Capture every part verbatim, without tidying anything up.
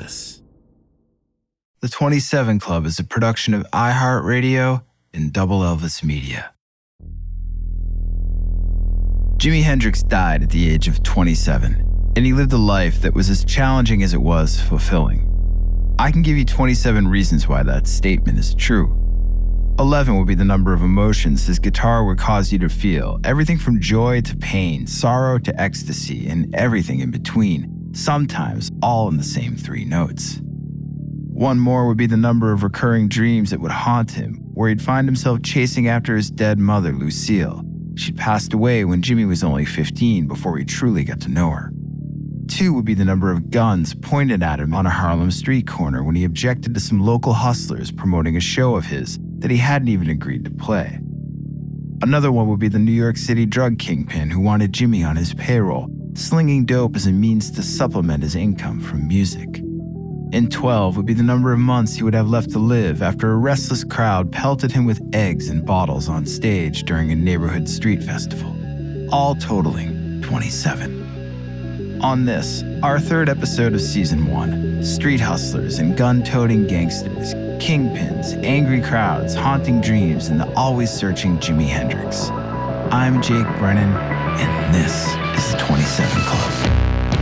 Elvis. The twenty-seven Club is a production of iHeartRadio and Double Elvis Media. Jimi Hendrix died at the age of twenty-seven, and he lived a life that was as challenging as it was fulfilling. I can give you twenty-seven reasons why that statement is true. eleven would be the number of emotions his guitar would cause you to feel, everything from joy to pain, sorrow to ecstasy, and everything in between, sometimes all in the same three notes. One more would be the number of recurring dreams that would haunt him, where he'd find himself chasing after his dead mother, Lucille. She'd passed away when Jimi was only fifteen before we truly got to know her. Two would be the number of guns pointed at him on a Harlem street corner when he objected to some local hustlers promoting a show of his that he hadn't even agreed to play. Another one would be the New York City drug kingpin who wanted Jimi on his payroll, slinging dope as a means to supplement his income from music. And twelve would be the number of months he would have left to live after a restless crowd pelted him with eggs and bottles on stage during a neighborhood street festival, all totaling twenty-seven. On this, our third episode of Season one, street hustlers and gun-toting gangsters, kingpins, angry crowds, haunting dreams, and the always-searching Jimi Hendrix. I'm Jake Brennan, and this is the twenty-seven Club.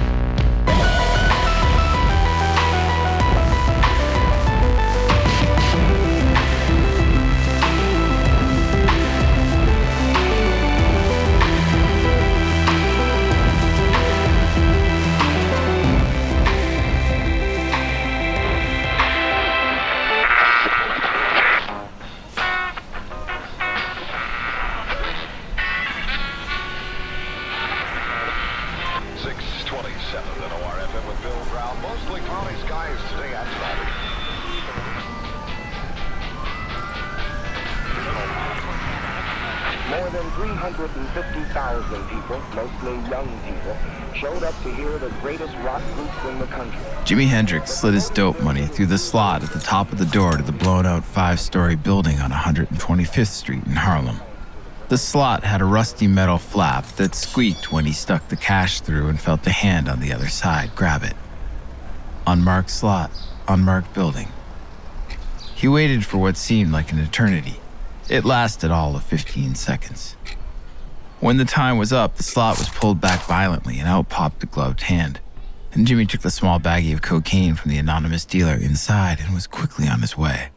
More than three hundred fifty thousand people, mostly young people, showed up to hear the greatest rock group in the country. Jimi Hendrix slid his dope money through the slot at the top of the door to the blown-out five-story building on one hundred twenty-fifth Street in Harlem. The slot had a rusty metal flap that squeaked when he stuck the cash through and felt the hand on the other side grab it. Unmarked slot, unmarked building. He waited for what seemed like an eternity. It lasted all of fifteen seconds. When the time was up, the slot was pulled back violently and out popped the gloved hand. And Jimi took the small baggie of cocaine from the anonymous dealer inside and was quickly on his way.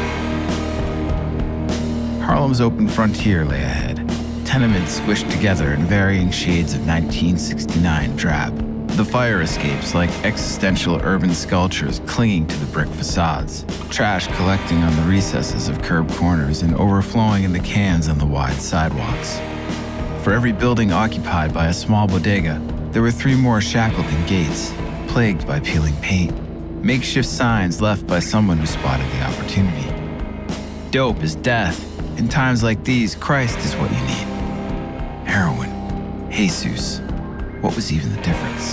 Harlem's open frontier lay ahead, tenements squished together in varying shades of nineteen sixty-nine drab. The fire escapes like existential urban sculptures clinging to the brick facades, trash collecting on the recesses of curb corners and overflowing in the cans on the wide sidewalks. For every building occupied by a small bodega, there were three more shackled in gates, plagued by peeling paint, makeshift signs left by someone who spotted the opportunity. Dope is death. In times like these, Christ is what you need. Heroin. Jesus. What was even the difference?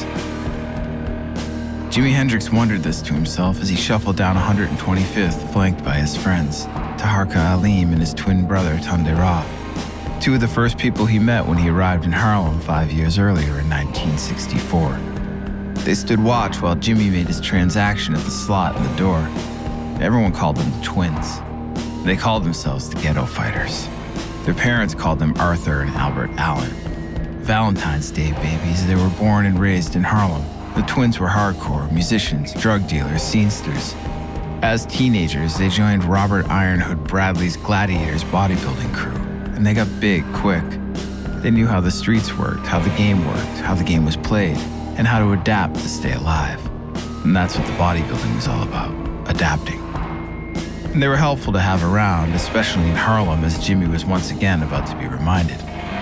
Jimi Hendrix wondered this to himself as he shuffled down one hundred twenty-fifth, flanked by his friends, Taharka Aleem and his twin brother, Tunde Ra, two of the first people he met when he arrived in Harlem five years earlier in nineteen sixty-four. They stood watch while Jimi made his transaction at the slot in the door. Everyone called them the twins. They called themselves the Ghetto Fighters. Their parents called them Arthur and Albert Allen. Valentine's Day babies, they were born and raised in Harlem. The twins were hardcore, musicians, drug dealers, scenesters. As teenagers, they joined Robert Ironhood Bradley's Gladiators bodybuilding crew, and they got big quick. They knew how the streets worked, how the game worked, how the game was played, and how to adapt to stay alive. And that's what the bodybuilding was all about, adapting. And they were helpful to have around, especially in Harlem, as Jimi was once again about to be reminded.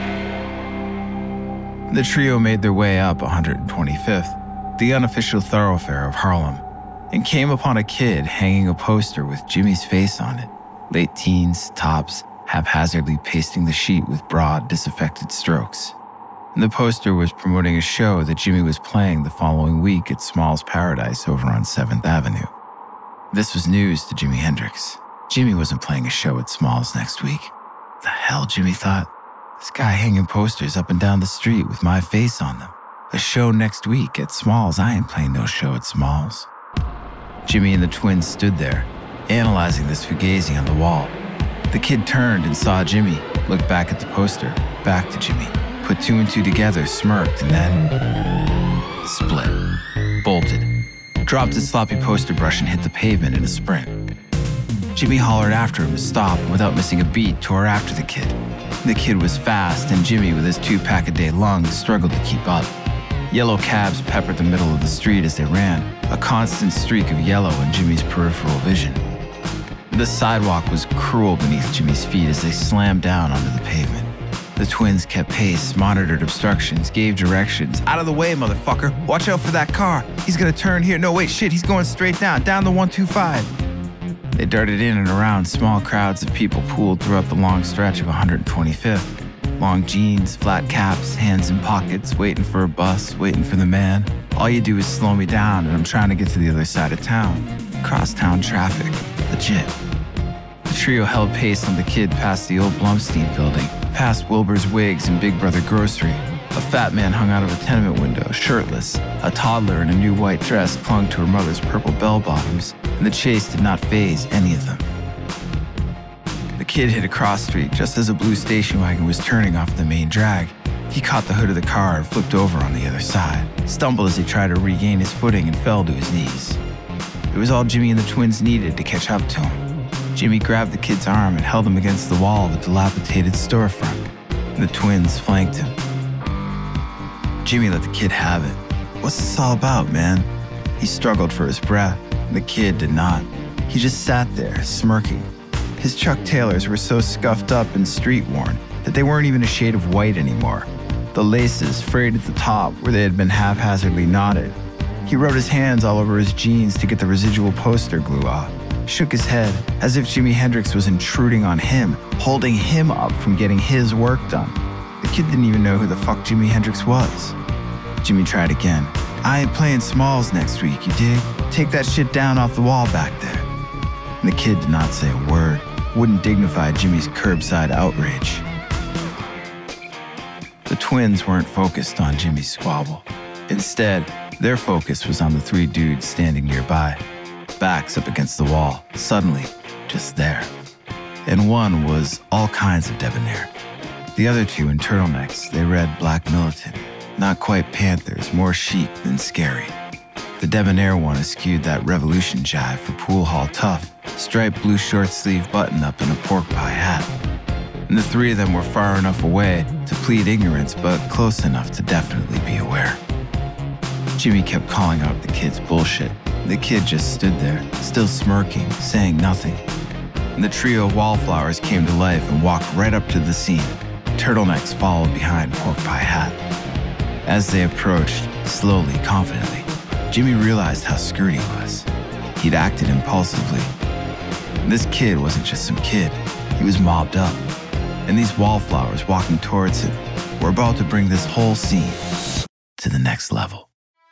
The trio made their way up one hundred twenty-fifth, the unofficial thoroughfare of Harlem, and came upon a kid hanging a poster with Jimi's face on it, late teens, tops, haphazardly pasting the sheet with broad, disaffected strokes. And the poster was promoting a show that Jimi was playing the following week at Small's Paradise over on seventh Avenue. This was news to Jimi Hendrix. Jimi wasn't playing a show at Small's next week. The hell, Jimi thought. This guy hanging posters up and down the street with my face on them. A show next week at Small's. I ain't playing no show at Small's. Jimmy and the twins stood there, analyzing this fugazi on the wall. The kid turned and saw Jimmy, looked back at the poster, back to Jimmy, put two and two together, smirked, and then split, bolted, dropped his sloppy poster brush and hit the pavement in a sprint. Jimmy hollered after him to stop, and without missing a beat, tore after the kid. The kid was fast, and Jimmy, with his two-pack-a-day lungs, struggled to keep up. Yellow cabs peppered the middle of the street as they ran, a constant streak of yellow in Jimmy's peripheral vision. The sidewalk was cruel beneath Jimmy's feet as they slammed down onto the pavement. The twins kept pace, monitored obstructions, gave directions. Out of the way, motherfucker. Watch out for that car. He's gonna turn here. No, wait, shit, he's going straight down, down the one two five. They darted in and around. Small crowds of people pooled throughout the long stretch of one hundred twenty-fifth. Long jeans, flat caps, hands in pockets, waiting for a bus, waiting for the man. All you do is slow me down, and I'm trying to get to the other side of town. Crosstown traffic. Legit. The trio held pace on the kid past the old Blumstein building, past Wilbur's Wigs and Big Brother Grocery. A fat man hung out of a tenement window, shirtless. A toddler in a new white dress clung to her mother's purple bell-bottoms, and the chase did not faze any of them. The kid hit a cross street just as a blue station wagon was turning off the main drag. He caught the hood of the car and flipped over on the other side, stumbled as he tried to regain his footing and fell to his knees. It was all Jimmy and the twins needed to catch up to him. Jimmy grabbed the kid's arm and held him against the wall of a dilapidated storefront, and the twins flanked him. Jimmy let the kid have it. What's this all about, man? He struggled for his breath, and the kid did not. He just sat there, smirking. His Chuck Taylors were so scuffed up and street-worn that they weren't even a shade of white anymore. The laces, frayed at the top where they had been haphazardly knotted. He rubbed his hands all over his jeans to get the residual poster glue off, shook his head as if Jimi Hendrix was intruding on him, holding him up from getting his work done. The kid didn't even know who the fuck Jimi Hendrix was. Jimmy tried again. I ain't playing Smalls next week, you dig? Take that shit down off the wall back there. And the kid did not say a word, wouldn't dignify Jimmy's curbside outrage. The twins weren't focused on Jimmy's squabble. Instead, their focus was on the three dudes standing nearby, backs up against the wall, suddenly just there. And one was all kinds of debonair. The other two in turtlenecks, they read Black Militant. Not quite Panthers, more chic than scary. The debonair one eschewed that revolution jive for pool hall tough, striped blue short sleeve button up and a pork pie hat. And the three of them were far enough away to plead ignorance, but close enough to definitely be aware. Jimmy kept calling out the kid's bullshit. The kid just stood there, still smirking, saying nothing. And the trio of wallflowers came to life and walked right up to the scene. Turtlenecks followed behind pork pie hat. As they approached, slowly, confidently, Jimmy realized how screwed he was. He'd acted impulsively. And this kid wasn't just some kid. He was mobbed up. And these wallflowers walking towards him were about to bring this whole scene to the next level.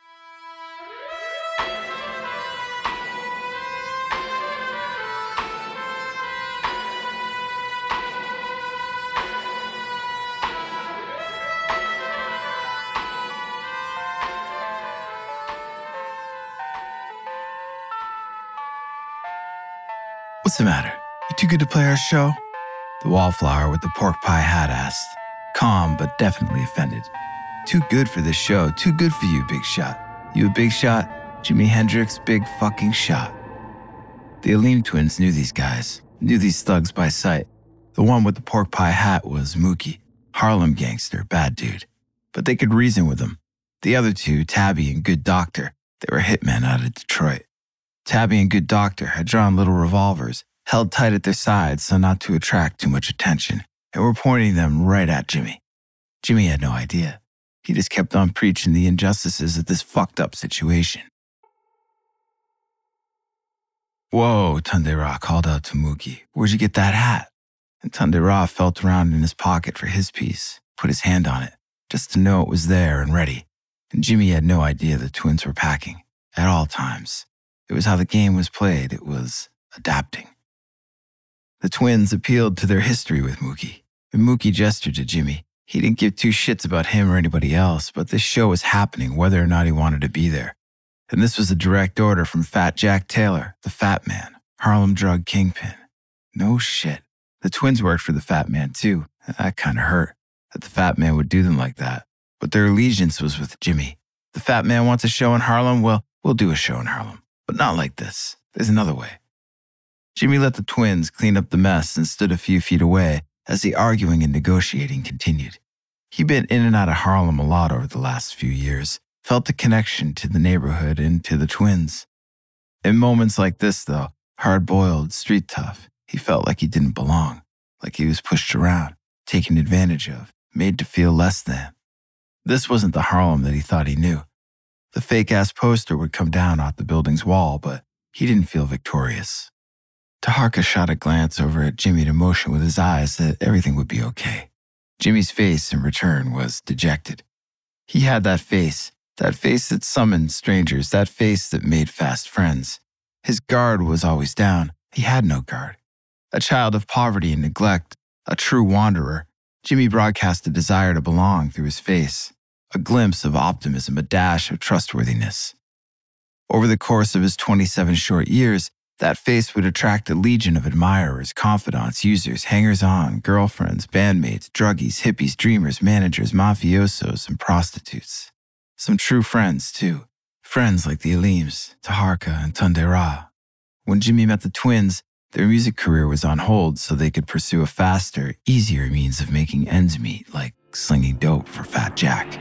What's the matter? You too good to play our show? The wallflower with the pork pie hat asked, calm but definitely offended. Too good for this show, too good for you, Big Shot. You a big shot? Jimi Hendrix, big fucking shot. The Aleem twins knew these guys, knew these thugs by sight. The one with the pork pie hat was Mookie, Harlem gangster, bad dude. But they could reason with him. The other two, Tabby and Good Doctor, they were hitmen out of Detroit. Tabby and Good Doctor had drawn little revolvers, held tight at their sides so not to attract too much attention, and were pointing them right at Jimmy. Jimmy had no idea. He just kept on preaching the injustices of this fucked up situation. Whoa, Tunde Ra called out to Mookie. Where'd you get that hat? And Tunde Ra felt around in his pocket for his piece, put his hand on it, just to know it was there and ready. And Jimmy had no idea the twins were packing, at all times. It was how the game was played. It was adapting. The twins appealed to their history with Mookie, and Mookie gestured to Jimmy. He didn't give two shits about him or anybody else, but this show was happening whether or not he wanted to be there. And this was a direct order from Fat Jack Taylor, the Fat Man, Harlem drug kingpin. No shit. The twins worked for the Fat Man too. That kind of hurt, that the Fat Man would do them like that. But their allegiance was with Jimmy. The Fat Man wants a show in Harlem? Well, we'll do a show in Harlem. But not like this. There's another way. Jimmy let the twins clean up the mess and stood a few feet away as the arguing and negotiating continued. He'd been in and out of Harlem a lot over the last few years, felt the connection to the neighborhood and to the twins. In moments like this, though, hard-boiled, street tough, he felt like he didn't belong, like he was pushed around, taken advantage of, made to feel less than. This wasn't the Harlem that he thought he knew. The fake-ass poster would come down off the building's wall, but he didn't feel victorious. Taharka shot a glance over at Jimmy to motion with his eyes that everything would be okay. Jimmy's face, in return, was dejected. He had that face, that face that summoned strangers, that face that made fast friends. His guard was always down. He had no guard. A child of poverty and neglect, a true wanderer, Jimmy broadcast a desire to belong through his face, a glimpse of optimism, a dash of trustworthiness. Over the course of his twenty-seven short years, that face would attract a legion of admirers, confidants, users, hangers-on, girlfriends, bandmates, druggies, hippies, dreamers, managers, mafiosos, and prostitutes. Some true friends, too. Friends like the Aleems, Taharka, and Tunde Ra. When Jimmy met the twins, their music career was on hold so they could pursue a faster, easier means of making ends meet, like slinging dope for Fat Jack.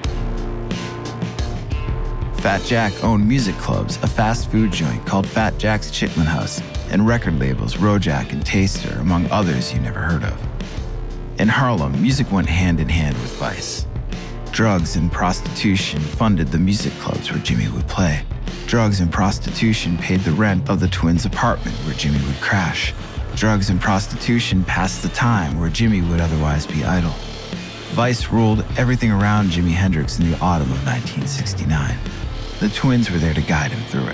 Fat Jack owned music clubs, a fast food joint called Fat Jack's Chitlin House, and record labels Rojak and Taster, among others you never heard of. In Harlem, music went hand in hand with vice. Drugs and prostitution funded the music clubs where Jimmy would play. Drugs and prostitution paid the rent of the twins' apartment where Jimmy would crash. Drugs and prostitution passed the time where Jimmy would otherwise be idle. Vice ruled everything around Jimi Hendrix in the autumn of nineteen sixty-nine. The twins were there to guide him through it.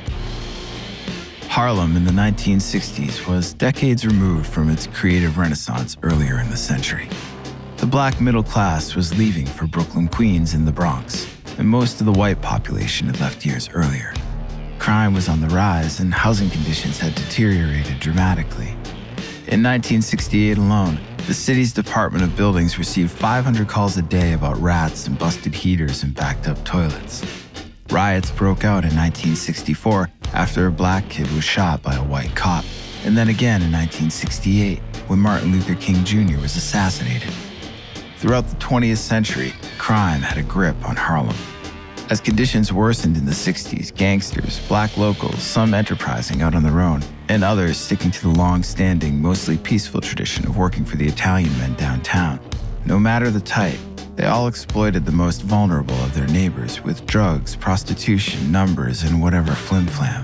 Harlem in the nineteen sixties was decades removed from its creative renaissance earlier in the century. The black middle class was leaving for Brooklyn, Queens, and the Bronx, and most of the white population had left years earlier. Crime was on the rise, and housing conditions had deteriorated dramatically. In nineteen sixty-eight alone, the city's Department of Buildings received five hundred calls a day about rats and busted heaters and backed-up toilets. Riots broke out in nineteen sixty-four after a black kid was shot by a white cop, and then again in nineteen sixty-eight when Martin Luther King Junior was assassinated. Throughout the twentieth century, crime had a grip on Harlem. As conditions worsened in the sixties, gangsters, black locals, some enterprising out on their own, and others sticking to the long-standing, mostly peaceful tradition of working for the Italian men downtown. No matter the type, they all exploited the most vulnerable of their neighbors with drugs, prostitution, numbers, and whatever flim-flam.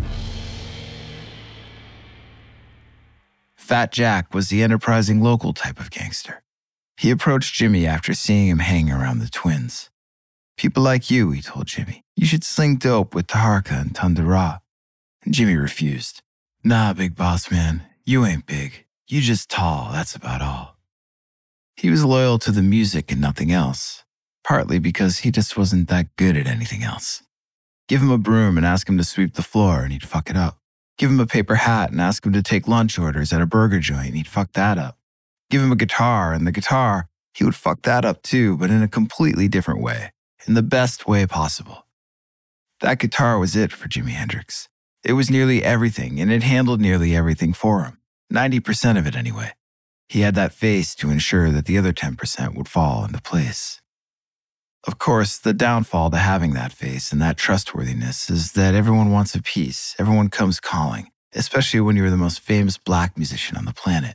Fat Jack was the enterprising local type of gangster. He approached Jimmy after seeing him hang around the twins. People like you, he told Jimmy. You should sling dope with Taharka and Tunde Ra. And Jimmy refused. Nah, big boss man, you ain't big. You just tall, that's about all. He was loyal to the music and nothing else, partly because he just wasn't that good at anything else. Give him a broom and ask him to sweep the floor and he'd fuck it up. Give him a paper hat and ask him to take lunch orders at a burger joint and he'd fuck that up. Give him a guitar and the guitar, he would fuck that up too, but in a completely different way, in the best way possible. That guitar was it for Jimi Hendrix. It was nearly everything, and it handled nearly everything for him, ninety percent of it anyway. He had that face to ensure that the other ten percent would fall into place. Of course, the downfall to having that face and that trustworthiness is that everyone wants a piece, everyone comes calling, especially when you're the most famous black musician on the planet.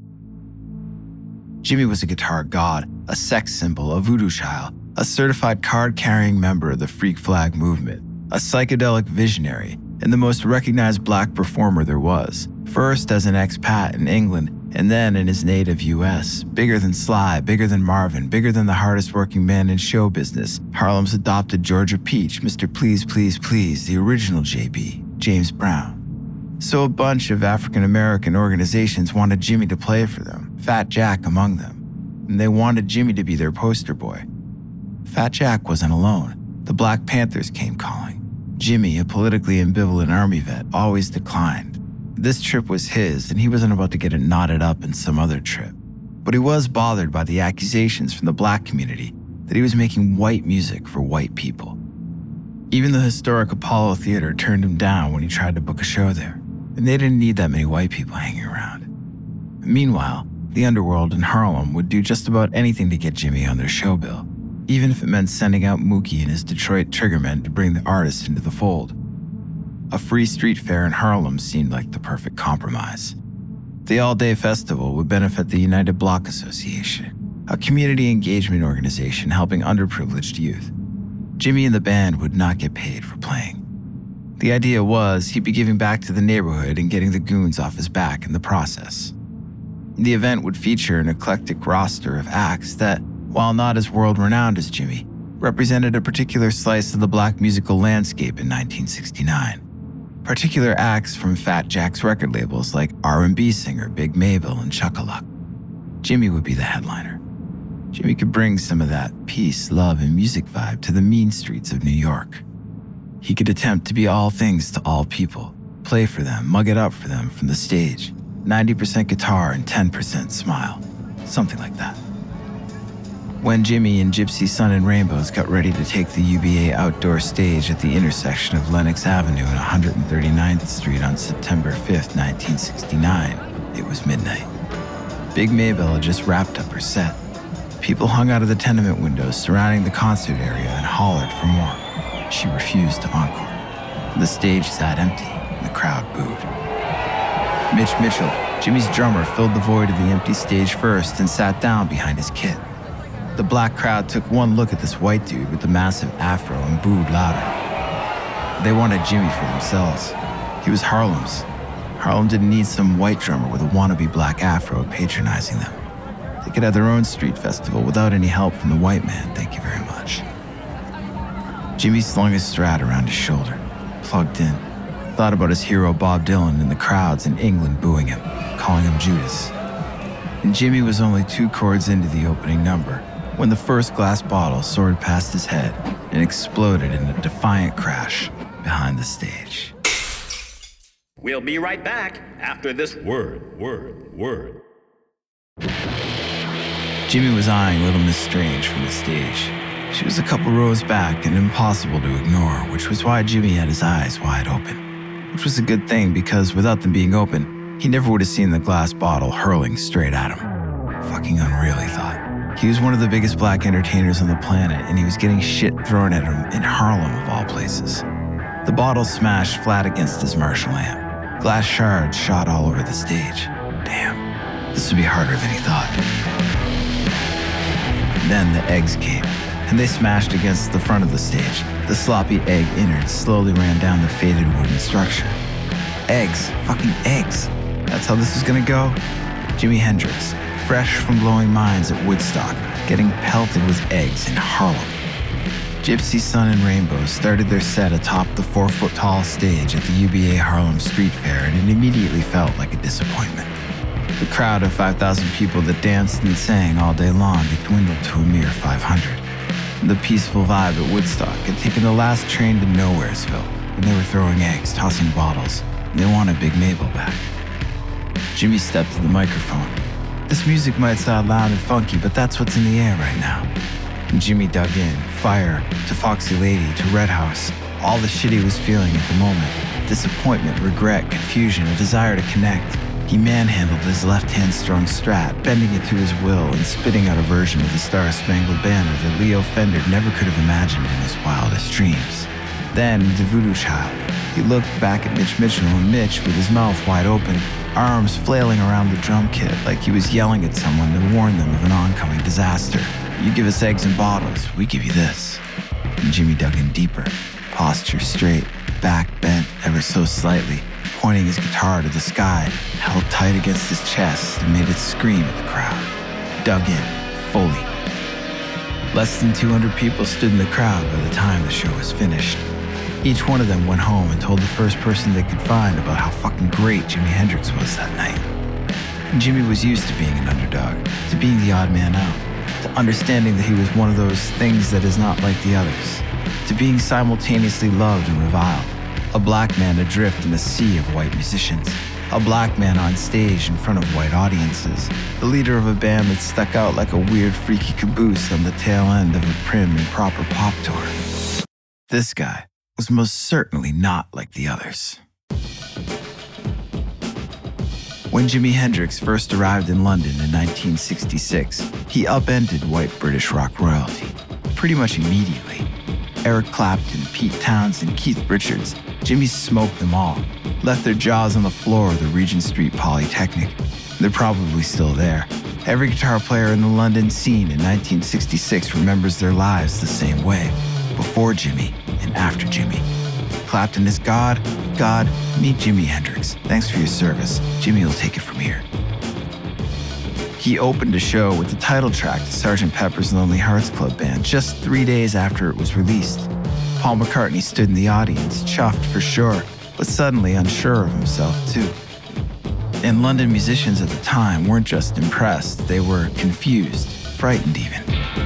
Jimmy was a guitar god, a sex symbol, a voodoo child, a certified card-carrying member of the Freak Flag movement, a psychedelic visionary, and the most recognized black performer there was, first as an expat in England and then in his native U S, bigger than Sly, bigger than Marvin, bigger than the hardest working man in show business, Harlem's adopted Georgia Peach, Mister Please Please Please, the original J B, James Brown. So a bunch of African-American organizations wanted Jimmy to play for them, Fat Jack among them, and they wanted Jimmy to be their poster boy. Fat Jack wasn't alone. The Black Panthers came calling. Jimmy, a politically ambivalent Army vet, always declined. This trip was his, and he wasn't about to get it knotted up in some other trip. But he was bothered by the accusations from the black community that he was making white music for white people. Even the historic Apollo Theater turned him down when he tried to book a show there, and they didn't need that many white people hanging around. Meanwhile, the underworld in Harlem would do just about anything to get Jimmy on their show bill, even if it meant sending out Mookie and his Detroit Triggermen to bring the artist into the fold. A free street fair in Harlem seemed like the perfect compromise. The all-day festival would benefit the United Block Association, a community engagement organization helping underprivileged youth. Jimmy and the band would not get paid for playing. The idea was he'd be giving back to the neighborhood and getting the goons off his back in the process. The event would feature an eclectic roster of acts that, while not as world-renowned as Jimmy, represented a particular slice of the black musical landscape in nineteen sixty-nine. Particular acts from Fat Jack's record labels like R and B singer Big Mabel and Chuck-a-Luck. Jimmy would be the headliner. Jimmy could bring some of that peace, love, and music vibe to the mean streets of New York. He could attempt to be all things to all people, play for them, mug it up for them from the stage, ninety percent guitar and ten percent smile, something like that. When Jimmy and Gypsy Sun and Rainbows got ready to take the U B A outdoor stage at the intersection of Lenox Avenue and one hundred thirty-ninth Street on September fifth, nineteen sixty-nine, it was midnight. Big Mabel had just wrapped up her set. People hung out of the tenement windows surrounding the concert area and hollered for more. She refused to encore. The stage sat empty, and the crowd booed. Mitch Mitchell, Jimmy's drummer, filled the void of the empty stage first and sat down behind his kit. The black crowd took one look at this white dude with the massive afro and booed louder. They wanted Jimmy for themselves. He was Harlem's. Harlem didn't need some white drummer with a wannabe black afro patronizing them. They could have their own street festival without any help from the white man, thank you very much. Jimmy slung his Strat around his shoulder, plugged in, thought about his hero Bob Dylan and the crowds in England booing him, calling him Judas. And Jimmy was only two chords into the opening number when the first glass bottle soared past his head and exploded in a defiant crash behind the stage. We'll be right back after this word, word, word. Jimmy was eyeing Little Miss Strange from the stage. She was a couple rows back and impossible to ignore, which was why Jimmy had his eyes wide open. Which was a good thing because without them being open, he never would have seen the glass bottle hurling straight at him. Fucking unreal, he thought. He was one of the biggest black entertainers on the planet, and he was getting shit thrown at him in Harlem of all places. The bottle smashed flat against his Marshall amp. Glass shards shot all over the stage. Damn, this would be harder than he thought. Then the eggs came, and they smashed against the front of the stage. The sloppy egg innards slowly ran down the faded wooden structure. Eggs, fucking eggs. That's how this was gonna go? Jimi Hendrix, fresh from blowing mines at Woodstock, getting pelted with eggs in Harlem. Gypsy Sun and Rainbows started their set atop the four-foot-tall stage at the U B A Harlem Street Fair, and it immediately felt like a disappointment. The crowd of five thousand people that danced and sang all day long had dwindled to a mere five hundred. The peaceful vibe at Woodstock had taken the last train to Nowheresville, and they were throwing eggs, tossing bottles, and they wanted Big Mabel back. Jimmy stepped to the microphone. This music might sound loud and funky, but that's what's in the air right now. And Jimmy dug in, Fire to Foxy Lady to Red House, all the shit he was feeling at the moment. Disappointment, regret, confusion, a desire to connect. He manhandled his left-hand strung Strat, bending it to his will and spitting out a version of the Star-Spangled Banner that Leo Fender never could have imagined in his wildest dreams. Then, the Voodoo Child. He looked back at Mitch Mitchell, and Mitch, with his mouth wide open, arms flailing around the drum kit like he was yelling at someone to warn them of an oncoming disaster. You give us eggs and bottles, we give you this. And Jimmy dug in deeper, posture straight, back bent ever so slightly, pointing his guitar to the sky, held tight against his chest and made it scream at the crowd. Dug in, fully. Less than two hundred people stood in the crowd by the time the show was finished. Each one of them went home and told the first person they could find about how fucking great Jimi Hendrix was that night. And Jimmy was used to being an underdog, to being the odd man out, to understanding that he was one of those things that is not like the others, to being simultaneously loved and reviled, a black man adrift in a sea of white musicians, a black man on stage in front of white audiences, the leader of a band that stuck out like a weird freaky caboose on the tail end of a prim and proper pop tour. This guy was most certainly not like the others. When Jimi Hendrix first arrived in London in nineteen sixty-six, he upended white British rock royalty, pretty much immediately. Eric Clapton, Pete Townsend, Keith Richards, Jimi smoked them all, left their jaws on the floor of the Regent Street Polytechnic. They're probably still there. Every guitar player in the London scene in nineteen sixty-six remembers their lives the same way, before Jimi and after Jimi. Clapton is God, God, meet Jimi Hendrix. Thanks for your service. Jimi will take it from here. He opened a show with the title track to Sergeant Pepper's Lonely Hearts Club Band just three days after it was released. Paul McCartney stood in the audience, chuffed for sure, but suddenly unsure of himself too. And London musicians at the time weren't just impressed, they were confused, frightened even.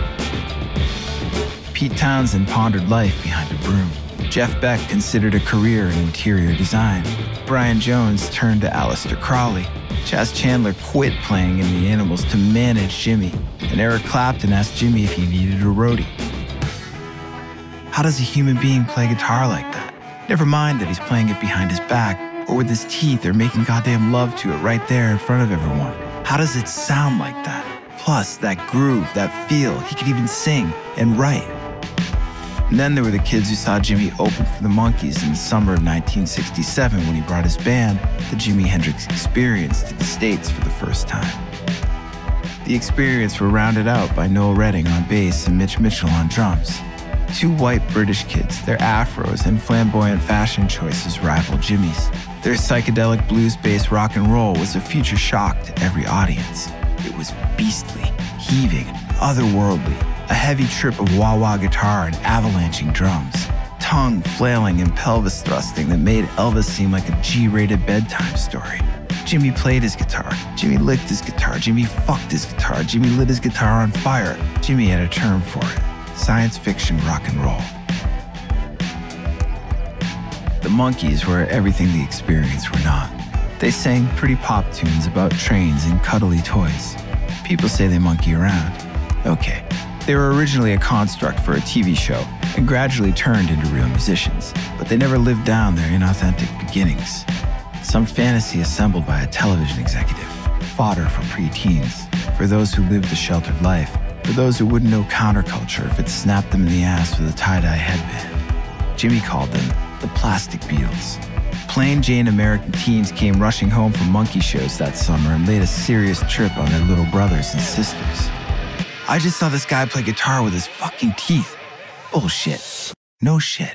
Pete Townsend pondered life behind a broom. Jeff Beck considered a career in interior design. Brian Jones turned to Aleister Crowley. Chas Chandler quit playing in the Animals to manage Jimi, and Eric Clapton asked Jimi if he needed a roadie. How does a human being play guitar like that? Never mind that he's playing it behind his back, or with his teeth, or making goddamn love to it right there in front of everyone. How does it sound like that? Plus, that groove, that feel, he could even sing and write. And then there were the kids who saw Jimi open for the Monkees in the summer of nineteen sixty-seven when he brought his band, the Jimi Hendrix Experience, to the States for the first time. The Experience were rounded out by Noel Redding on bass and Mitch Mitchell on drums. Two white British kids, their afros and flamboyant fashion choices rivaled Jimi's. Their psychedelic blues-based rock and roll was a future shock to every audience. It was beastly, heaving, otherworldly, a heavy trip of wah-wah guitar and avalanching drums, tongue flailing and pelvis thrusting that made Elvis seem like a G-rated bedtime story. Jimi played his guitar, Jimi licked his guitar, Jimi fucked his guitar, Jimi lit his guitar on fire. Jimi had a term for it: science fiction rock and roll. The Monkees were everything the Experience were not. They sang pretty pop tunes about trains and cuddly toys. People say they monkey around. Okay. They were originally a construct for a T V show and gradually turned into real musicians, but they never lived down their inauthentic beginnings. Some fantasy assembled by a television executive, fodder for preteens, for those who lived a sheltered life, for those who wouldn't know counterculture if it snapped them in the ass with a tie-dye headband. Jimi called them the Plastic Beatles. Plain Jane American teens came rushing home from monkey shows that summer and laid a serious trip on their little brothers and sisters. I just saw this guy play guitar with his fucking teeth. Bullshit. No shit.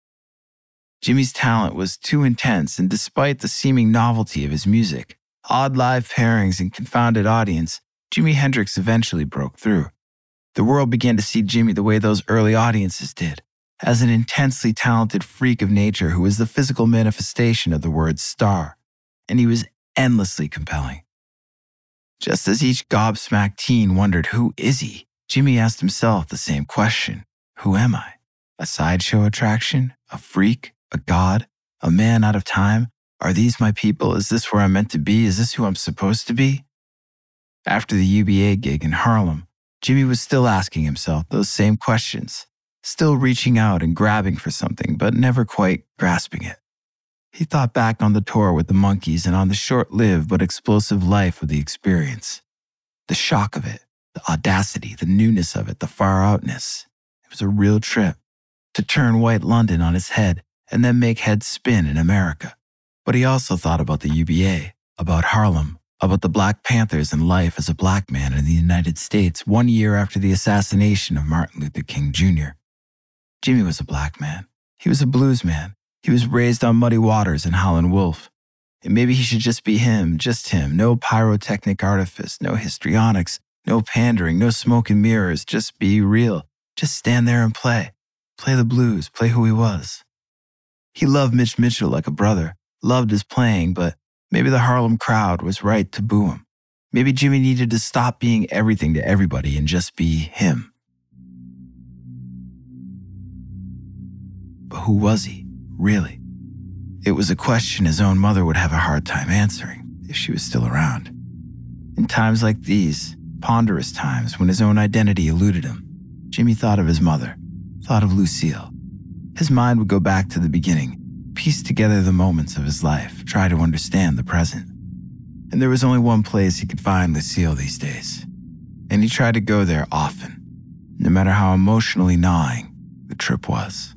Jimi's talent was too intense, and despite the seeming novelty of his music, odd live pairings and confounded audience, Jimi Hendrix eventually broke through. The world began to see Jimi the way those early audiences did, as an intensely talented freak of nature who was the physical manifestation of the word star, and he was endlessly compelling. Just as each gobsmacked teen wondered, who is he? Jimi asked himself the same question. Who am I? A sideshow attraction? A freak? A god? A man out of time? Are these my people? Is this where I'm meant to be? Is this who I'm supposed to be? After the U B A gig in Harlem, Jimi was still asking himself those same questions, still reaching out and grabbing for something, but never quite grasping it. He thought back on the tour with the Monkees and on the short-lived but explosive life of the Experience. The shock of it, the audacity, the newness of it, the far-outness. It was a real trip to turn white London on its head and then make heads spin in America. But he also thought about the U B A, about Harlem, about the Black Panthers and life as a black man in the United States one year after the assassination of Martin Luther King Junior Jimi was a black man. He was a blues man. He was raised on Muddy Waters and Howlin' Wolf. And maybe he should just be him, just him. No pyrotechnic artifice, no histrionics, no pandering, no smoke and mirrors. Just be real. Just stand there and play. Play the blues, play who he was. He loved Mitch Mitchell like a brother, loved his playing, but maybe the Harlem crowd was right to boo him. Maybe Jimmy needed to stop being everything to everybody and just be him. But who was he, really? It was a question his own mother would have a hard time answering if she was still around. In times like these, ponderous times when his own identity eluded him, Jimmy thought of his mother, thought of Lucille. His mind would go back to the beginning, piece together the moments of his life, try to understand the present. And there was only one place he could find Lucille these days. And he tried to go there often, no matter how emotionally gnawing the trip was.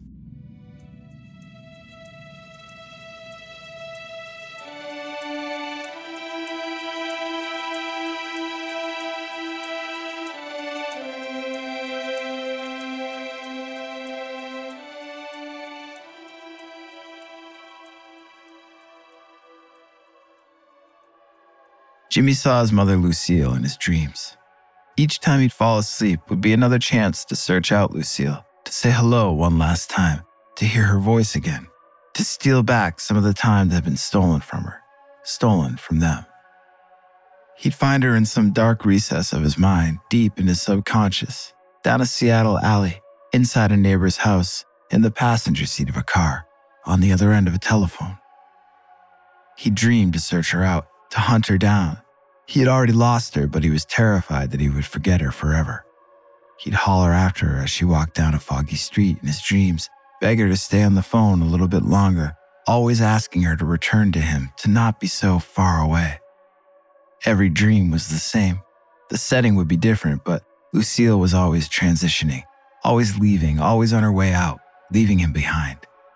Jimmy saw his mother Lucille in his dreams. Each time he'd fall asleep would be another chance to search out Lucille, to say hello one last time, to hear her voice again, to steal back some of the time that had been stolen from her, stolen from them. He'd find her in some dark recess of his mind, deep in his subconscious, down a Seattle alley, inside a neighbor's house, in the passenger seat of a car, on the other end of a telephone. He dreamed to search her out, to hunt her down. He had already lost her, but he was terrified that he would forget her forever. He'd holler after her as she walked down a foggy street in his dreams, beg her to stay on the phone a little bit longer, always asking her to return to him, to not be so far away. Every dream was the same. The setting would be different, but Lucille was always transitioning, always leaving, always on her way out, leaving him behind.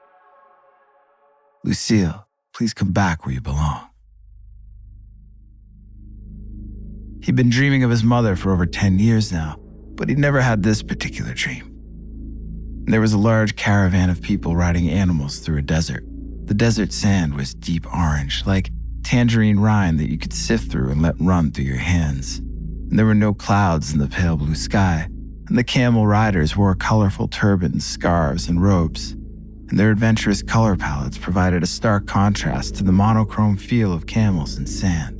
Lucille, please come back where you belong. He'd been dreaming of his mother for over ten years now, but he'd never had this particular dream. There was a large caravan of people riding animals through a desert. The desert sand was deep orange, like tangerine rind that you could sift through and let run through your hands. And there were no clouds in the pale blue sky, and the camel riders wore colorful turbans, scarves, and robes, and their adventurous color palettes provided a stark contrast to the monochrome feel of camels and sand.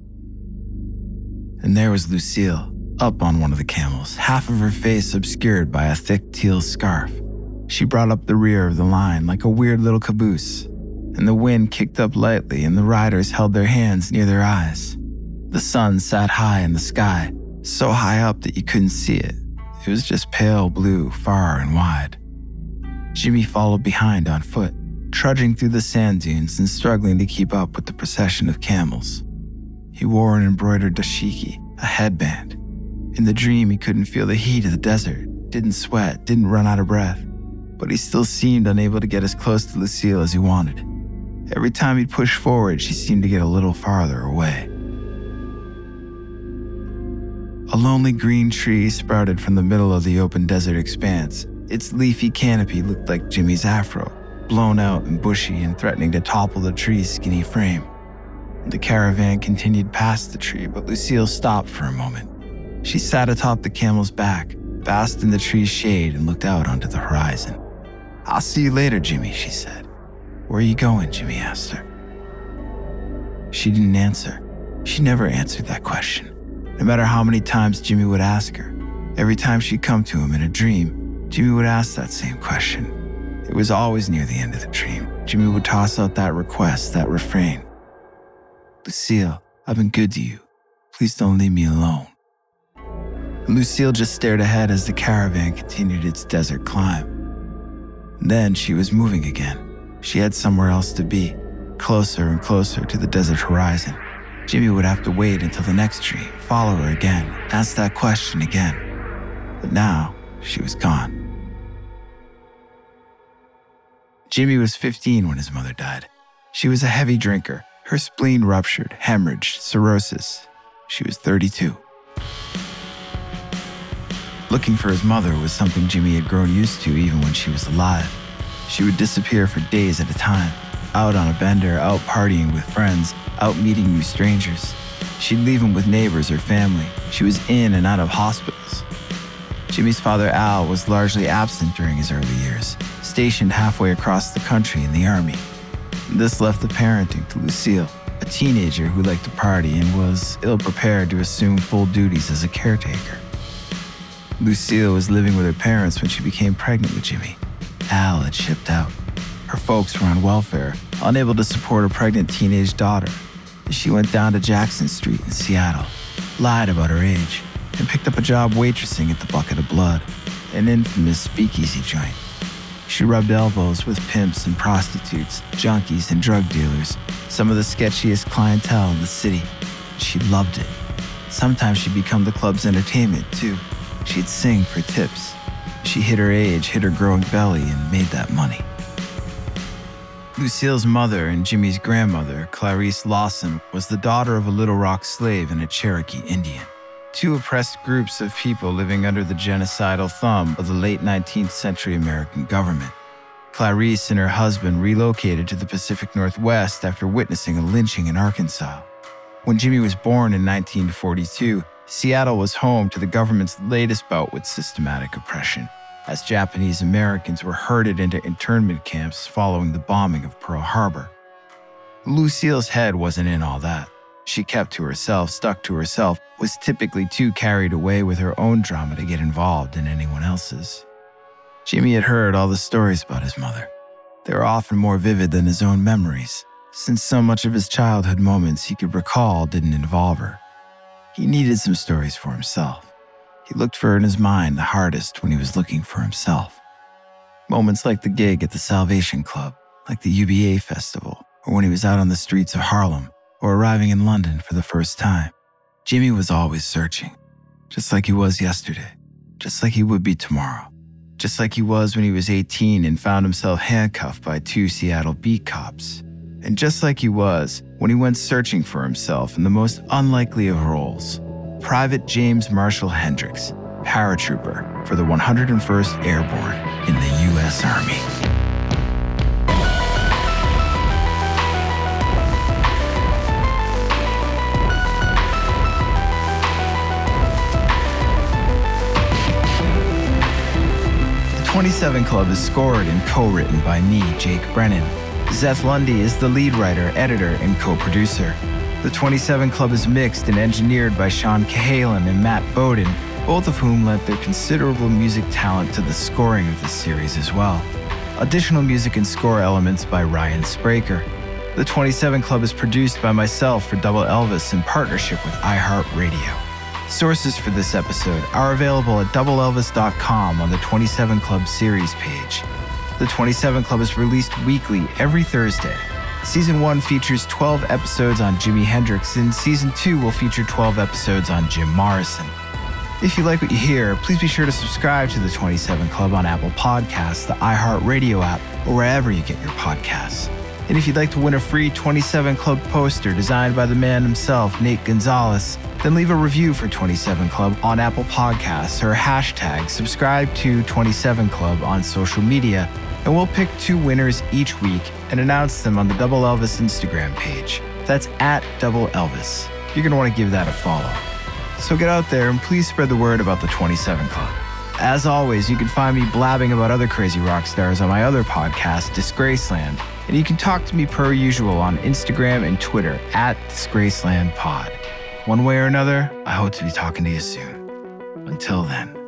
And there was Lucille, up on one of the camels, half of her face obscured by a thick teal scarf. She brought up the rear of the line like a weird little caboose, and the wind kicked up lightly and the riders held their hands near their eyes. The sun sat high in the sky, so high up that you couldn't see it. It was just pale blue, far and wide. Jimmy followed behind on foot, trudging through the sand dunes and struggling to keep up with the procession of camels. He wore an embroidered dashiki, a headband. In the dream, he couldn't feel the heat of the desert, didn't sweat, didn't run out of breath, but he still seemed unable to get as close to Lucille as he wanted. Every time he'd push forward, she seemed to get a little farther away. A lonely green tree sprouted from the middle of the open desert expanse. Its leafy canopy looked like Jimmy's afro, blown out and bushy and threatening to topple the tree's skinny frame. The caravan continued past the tree, but Lucille stopped for a moment. She sat atop the camel's back, basked in the tree's shade, and looked out onto the horizon. "I'll see you later, Jimmy," she said. "Where are you going?" Jimmy asked her. She didn't answer. She never answered that question. No matter how many times Jimmy would ask her, every time she'd come to him in a dream, Jimmy would ask that same question. It was always near the end of the dream. Jimmy would toss out that request, that refrain. "Lucille, I've been good to you. Please don't leave me alone." And Lucille just stared ahead as the caravan continued its desert climb. Then she was moving again. She had somewhere else to be, closer and closer to the desert horizon. Jimmy would have to wait until the next dream, follow her again, ask that question again. But now, she was gone. Jimmy was fifteen when his mother died. She was a heavy drinker. Her spleen ruptured, hemorrhaged, cirrhosis. She was thirty-two. Looking for his mother was something Jimmy had grown used to even when she was alive. She would disappear for days at a time, out on a bender, out partying with friends, out meeting new strangers. She'd leave him with neighbors or family. She was in and out of hospitals. Jimmy's father, Al, was largely absent during his early years, stationed halfway across the country in the army. This left the parenting to Lucille, a teenager who liked to party and was ill-prepared to assume full duties as a caretaker. Lucille was living with her parents when she became pregnant with Jimmy. Al had shipped out. Her folks were on welfare, unable to support a pregnant teenage daughter. She went down to Jackson Street in Seattle, lied about her age, and picked up a job waitressing at the Bucket of Blood, an infamous speakeasy joint. She rubbed elbows with pimps and prostitutes, junkies and drug dealers, some of the sketchiest clientele in the city. She loved it. Sometimes she'd become the club's entertainment, too. She'd sing for tips. She hid her age, hid her growing belly, and made that money. Lucille's mother and Jimmy's grandmother, Clarice Lawson, was the daughter of a Little Rock slave and a Cherokee Indian, two oppressed groups of people living under the genocidal thumb of the late nineteenth century American government. Clarice and her husband relocated to the Pacific Northwest after witnessing a lynching in Arkansas. When Jimmy was born in nineteen forty-two, Seattle was home to the government's latest bout with systematic oppression, as Japanese Americans were herded into internment camps following the bombing of Pearl Harbor. Lucille's head wasn't in all that. She kept to herself, stuck to herself, was typically too carried away with her own drama to get involved in anyone else's. Jimmy had heard all the stories about his mother. They were often more vivid than his own memories, since so much of his childhood moments he could recall didn't involve her. He needed some stories for himself. He looked for her in his mind the hardest when he was looking for himself. Moments like the gig at the Salvation Club, like the U B A festival, or when he was out on the streets of Harlem, or arriving in London for the first time. Jimmy was always searching, just like he was yesterday, just like he would be tomorrow, just like he was when he was eighteen and found himself handcuffed by two Seattle beat cops, and just like he was when he went searching for himself in the most unlikely of roles, Private James Marshall Hendricks, paratrooper for the one hundred first Airborne in the U S Army. The twenty-seven Club is scored and co-written by me, Jake Brennan. Zeth Lundy is the lead writer, editor, and co-producer. The twenty-seven Club is mixed and engineered by Sean Cahalan and Matt Bowden, both of whom lent their considerable music talent to the scoring of this series as well. Additional music and score elements by Ryan Spraker. The twenty-seven Club is produced by myself for Double Elvis in partnership with iHeartRadio. Sources for this episode are available at double elvis dot com on the twenty-seven Club series page. The twenty-seven Club is released weekly every Thursday. Season one features twelve episodes on Jimi Hendrix, and Season two will feature twelve episodes on Jim Morrison. If you like what you hear, please be sure to subscribe to the twenty-seven Club on Apple Podcasts, the iHeartRadio app, or wherever you get your podcasts. And if you'd like to win a free twenty-seven Club poster designed by the man himself, Nate Gonzalez, then leave a review for twenty-seven Club on Apple Podcasts or hashtag subscribe to twenty-seven Club on social media, and we'll pick two winners each week and announce them on the Double Elvis Instagram page. That's at Double Elvis. You're going to want to give that a follow. So get out there and please spread the word about the twenty-seven Club. As always, you can find me blabbing about other crazy rock stars on my other podcast, Disgraceland, and you can talk to me per usual on Instagram and Twitter at DisgracelandPod. One way or another, I hope to be talking to you soon. Until then.